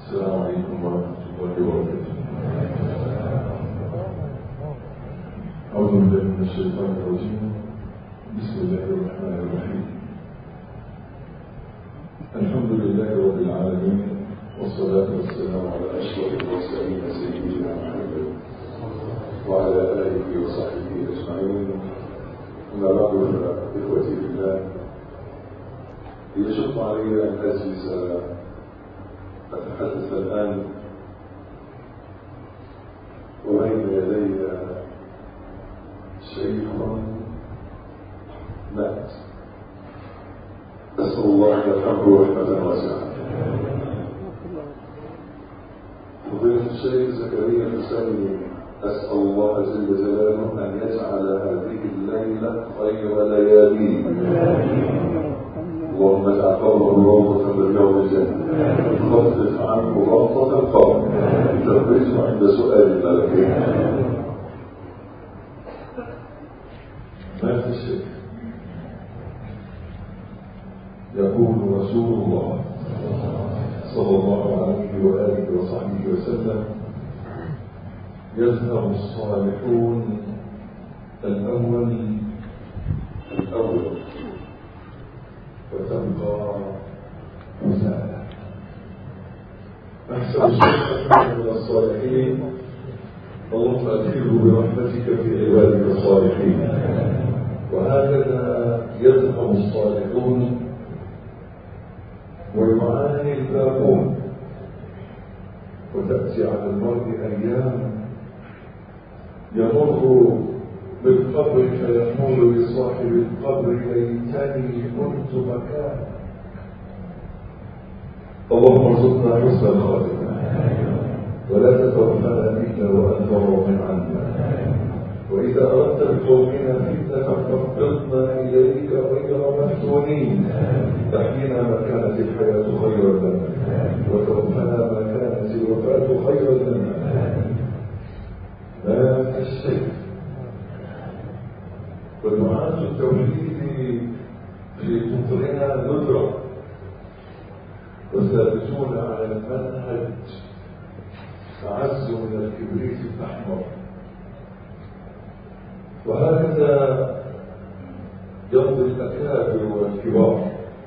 السلام عليكم ورحمة الله وبركاته. أعوذ بالله من الشيطان الرجيم. بسم الله الرحمن الرحيم. الحمد لله رب العالمين، والصلاة والسلام على أشرف المرسلين سيدنا محمد وعلى آله وصحبه أجمعين. أما بعد، إخوتي بالله، يشق علي أن أجلس أتحدث الآن وبين يدي شيخ مات، أسأل الله أن يرحمه رحمة واسعة. فضيلة الشيخ زكريا الحسيني، أسأل الله جل جلاله أن يجعل هذه الليلة خير لياليه. اللهم اجعل قبره روضة من رياض الجنة، خفف عنه ربطة القبر، تخرجه عند سؤال الملكين. مات الشيخ. يقول رسول الله صلى الله عليه وآله وصحبه وسلم: يذهب الصالحون الأول وتبقى مساءلة. أحسن الشيخ من الصالحين، اللهم أدخله برحمتك في عبادك الصالحين. وهكذا يذهب الصالحون ويعاني الباقون، وتأتي على المرء أيام يمر بالقبر فيقول لصاحب القبر: ليتني كنت مكانه. اللهم ارزقنا حسن الخاتمة، ولا تتوفنا إلا وأنت راض عنا. وإذا أردت بقومنا فتنة فاقبضنا إليك غير مفتونين. تحيينا ما كانت الحياة خيرا لنا، وتوفنا ما كانت الوفاة خيرا لنا. مات الشيخ. ودعاة التوحيد في قطرنا ندرة، وثابتون على المنهج أعز من الكبريت الأحمر. وهكذا يمضي الأكابر والكبار.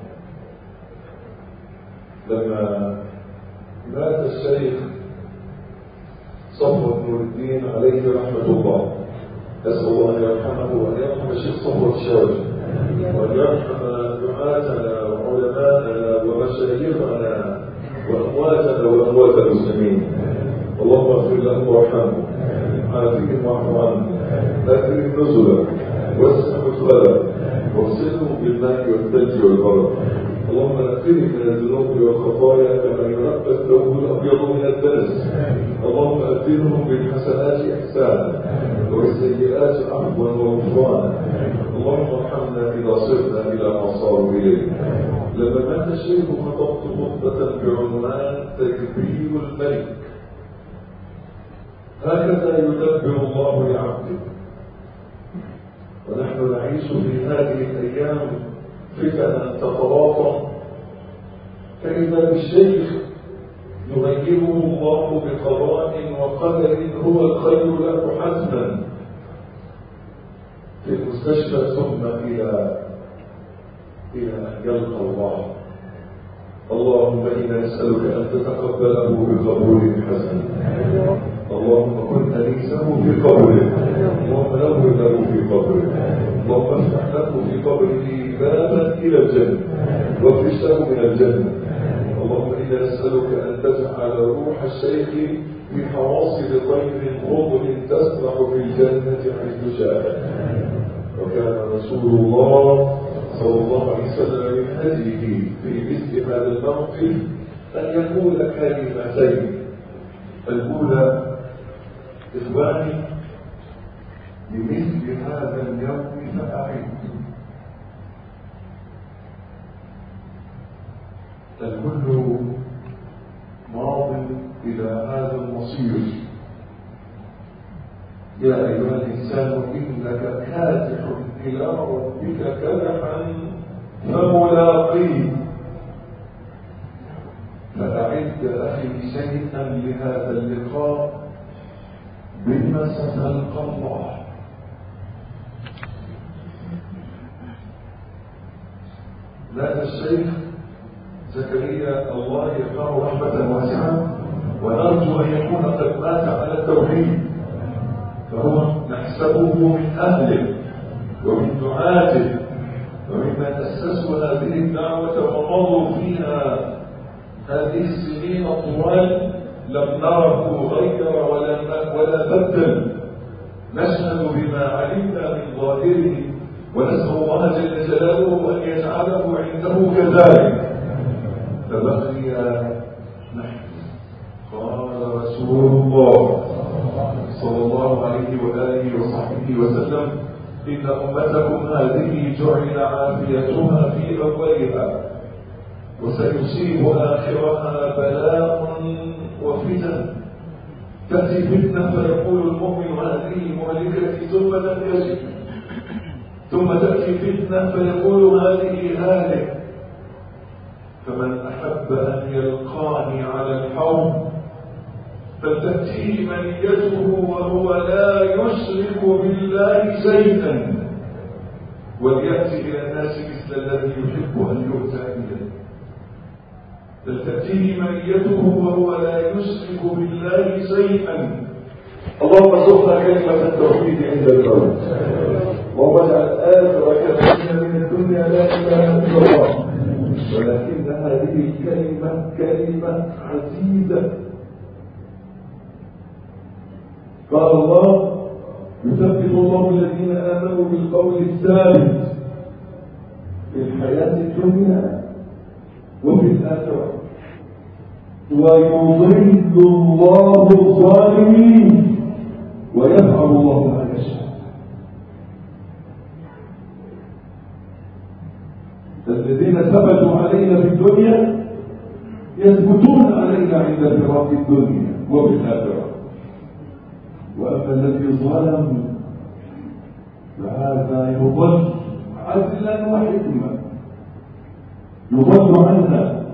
لما مات الشيخ صفوة نور الدين عليه رحمة الله، أسأل الله أن يرحمه وأن يرحم الشيخ صفوة الشاوي، وأن يرحم دعاتنا وعلماءنا ومشايخنا وأمواتنا وأموات المسلمين. اللهم اغفر له وارحمه، عافهم واعف عنه، أكرم نزله، واسع مدخله، واغسله بالماء والثلج والبرد. اللهم نقه من الذنوب والخطايا كما ينقى الثوب الأبيض من الدنس. اللهم أبدلهم بالحسنات إحسانا والسيئات عفوا وغفرانا. اللهم ارحمنا إذا صرنا إلى ما صاروا إليه. لما مات الشيخ خطبت خطبة بعنوان تكبير الملك. هكذا يدبر الله لعبده. ونحن نعيش في هذه الأيام فتنا تتواطم، فإذا بالشيخ يغيره الله بقضاء وقدر هو الخير له حتما في المستشفى، ثم إلى أن يلقى الله. اللهم إنا نسألك أن تتقبله بقبول حسن. اللهم كن أنيسه في قبره، اللهم نور له في قبره، اللهم افتح له في قبره بابا إلى الجنة وافرش له من الجنة. اللهم إنا نسألك أن تجعل روح الشيخ في حواصل طير خضر تسرح في الجنة حيث شاء. وكان رسول الله صلى الله عليه وسلم من هديه في مثل هذا الموقف أن يقول كلمتين. الأولى: إخواني، بمثل هذا اليوم فأعدوا. الكل ماض إلى هذا المصير. يا أيها الإنسان إنك كادح إلى ربك كدحا فملاقيه. فأعد أعد أخي شيئا لهذا اللقاء بما ستلقى الله. مات الشيخ زكريا الله يرحمه رحمة واسعة، ونرجو أن يكون قد مات على التوحيد، فهو نحسبه من أهله ومن دعاته وممن أسسوا هذه الدعوة ومضوا فيها هذه السنين الطوال. لم نره غير ولا بدل، نشهد بما علمنا من ظاهره، ونسأل الله جل جلاله أن يجعله عنده كذلك. فبقي نحن. قال رسول الله صلى الله عليه وآله وصحبه وسلم: إن أمتكم هذه جعل عافيتها في أولها وسيصيب آخرها بلاء وفتن. تأتي فتنة فيقول المؤمن هذه مهلكتي ثم تنتهي، ثم تأتي فتنة فيقول هذه هالك. فمن أحب أن يلقاني على الحوض فتأتيه منيته وهو لا يشرك بالله شيئا، وليأتي إلى الناس مثل الذي يحب أن يؤتى إليه. فتأتيه منيته وهو لا يشرك بالله شيئا. اللهم ارزقنا كلمة التوحيد عند الموت، اللهم اجعل آخر كلمة من الدنيا لا إله إلا الله. ولكن هذه الكلمة كلمة عزيزة. قال الله: يثبت الله الذين آمنوا بالقول الثابت في الحياة الدنيا وفي الآخرة، ويضل الله الظالمين ويفعل الله ما يشاء. الذين ثبتوا علينا في الدنيا يثبتون علينا عند فراق الدنيا وفي الآخرة. وأما الذي ظلم فهذا يضل عدلا وحكمة، يضل عنها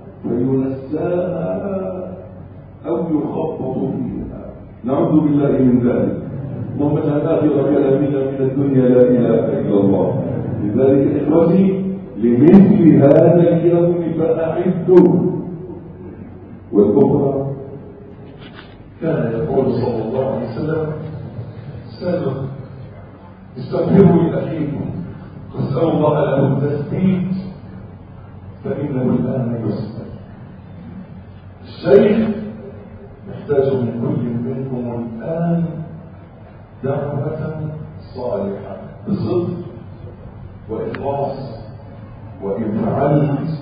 فينساها أو يخبط فيها، نعوذ بالله من ذلك. اللهم اجعل آخر كلامنا من الدنيا لا إله إلا الله. لذلك إخوتي، لمثل هذا اليوم فأعدوا. والأخرى كان يقول صلى الله عليه وسلم: سلوا استغفروا لأخيكم واسألوا الله له التثبيت فإنه الآن يسأل. الشيخ يحتاج من كل منكم الآن دعوة صالحة بصدق وإخلاص، وإن فعلت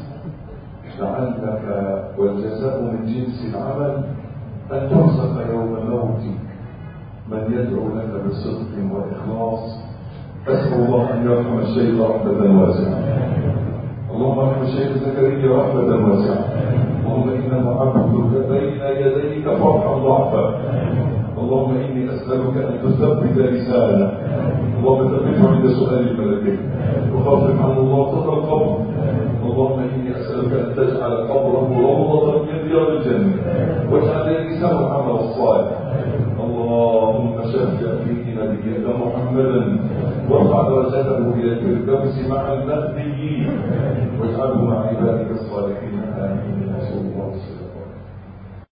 لعلك والجزاء من جنس العمل أن ترزق يوم موتك من يدعو لك بصدق وإخلاص. أسأل الله أن يرحم الشيخ رحمة واسعة. اللهم ارحم الشيخ زكريا رحمة واسعة. اللهم إنه عبدك بين يديك فارحم ضعفه. اللهم إني أسألك أن تثبت لسانه، اللهم ثبته عند سؤال الملكين وخفف عنه ضغطة القبر. اللهم إني أسألك أن تجعل قبره روضة من رياض الجنة واجعل لسانه العمل الصالح. اللهم شفع فيه نبيك محمدا وارفع درجته إلى الفردوس مع المهديين